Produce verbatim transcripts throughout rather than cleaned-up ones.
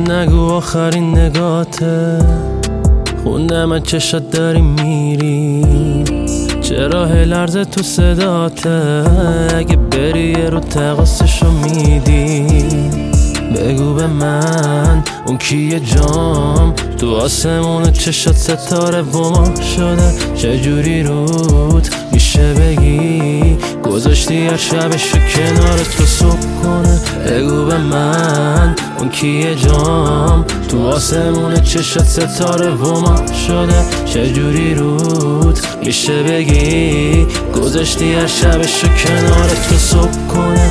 نگو آخرین نگاته، خوندم از چشات داری میری، چرا هی لرزه تو صداته، اگه بری یه رو تقاسشو میدی. بگو به من اون کیه جام، تو آسمون چشات ستاره و ما شده، چجوری روت میشه بگی گذاشتی هر شبشو کنار تو صبح کنه. بگو به من اون کیه جام، تو آسمون چشات ستاره و ما شده، چجوری روت میشه بگی گذاشتی هر شبشو کنار تو صبح کنه.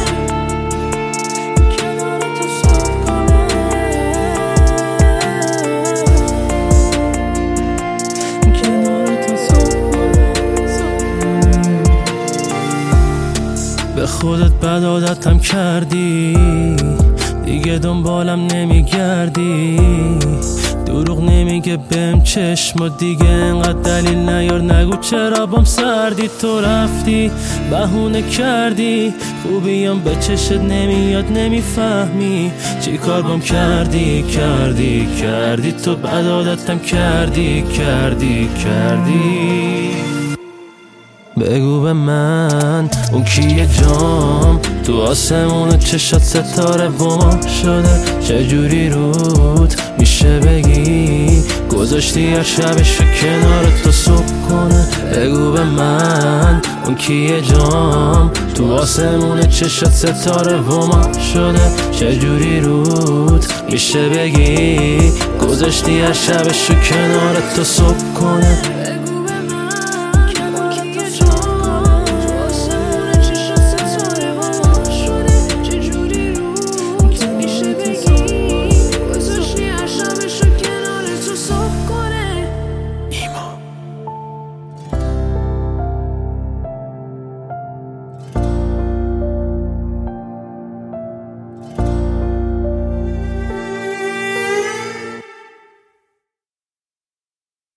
به خودت بد عادتم کردی، دیگه دنبالم نمیگردی، دروغ نمیگه بهم چشم و دیگه انقدر دلیل نیار، نگو چرا بام سردی، تو رفتی بهونه کردی، خوبیام به چشت نمیاد نمیفهمی، چی کار بام کردی کردی کردی، تو بد عادتم کردی کردی کردی. بگو به من اون کیه جام، تو آسمون چشات ستاره و ما شده، چجوری روت میشه بگی گذاشتی هر شبشو کنار تو صبح کنه. بگو به من اون کیه جام، تو آسمون چشات ستاره و ما شده، چجوری روت میشه بگی گذاشتی هر شبشو کنار تو صبح کنه.